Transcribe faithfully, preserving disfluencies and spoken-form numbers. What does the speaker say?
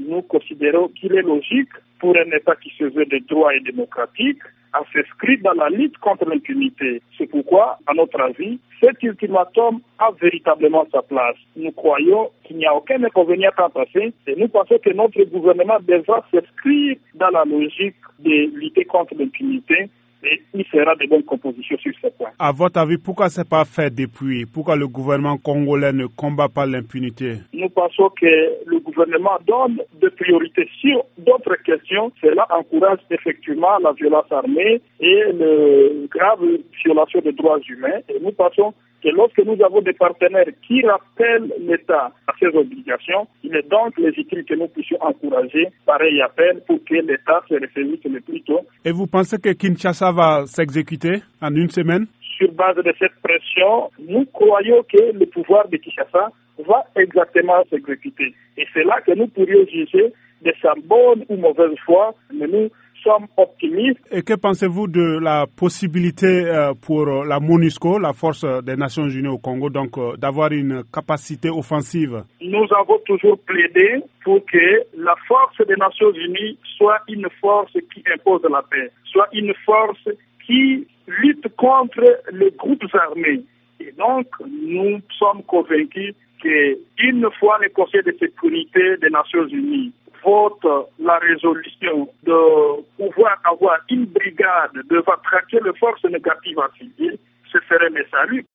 nous considérons qu'il est logique pour un État qui se veut de droit et démocratique à s'inscrire dans la lutte contre l'impunité. C'est pourquoi, à notre avis, cet ultimatum a véritablement sa place. Nous croyons qu'il n'y a aucun inconvénient à passer et nous pensons que notre gouvernement devra s'inscrire dans la logique de lutter contre l'impunité. Et il fera de bonnes compositions sur ce point. À votre avis, pourquoi ce n'est pas fait depuis? Pourquoi le gouvernement congolais ne combat pas l'impunité? Nous pensons que le gouvernement donne des priorités sur d'autres questions. Cela encourage effectivement la violence armée et le grave violation des droits humains. Et nous pensons que lorsque nous avons des partenaires qui rappellent l'État à ses obligations, il est donc légitime que nous puissions encourager pareil appel pour que l'État se ressaisisse le plus tôt. Et vous pensez que Kinshasa va s'exécuter en une semaine? Sur base de cette pression, nous croyons que le pouvoir de Kinshasa va exactement s'exécuter. Et c'est là que nous pourrions juger de sa bonne ou mauvaise foi, mais nous sommes optimistes. Et que pensez-vous de la possibilité euh, pour la MONUSCO, la force des Nations Unies au Congo, donc euh, d'avoir une capacité offensive? Nous avons toujours plaidé pour que la force des Nations Unies soit une force qui impose la paix, soit une force qui lutte contre les groupes armés. Et donc, nous sommes convaincus qu'une fois le Conseil de sécurité des Nations Unies vote la résolution de pouvoir avoir une brigade devant traquer les forces négatives à civil, ce serait le salut.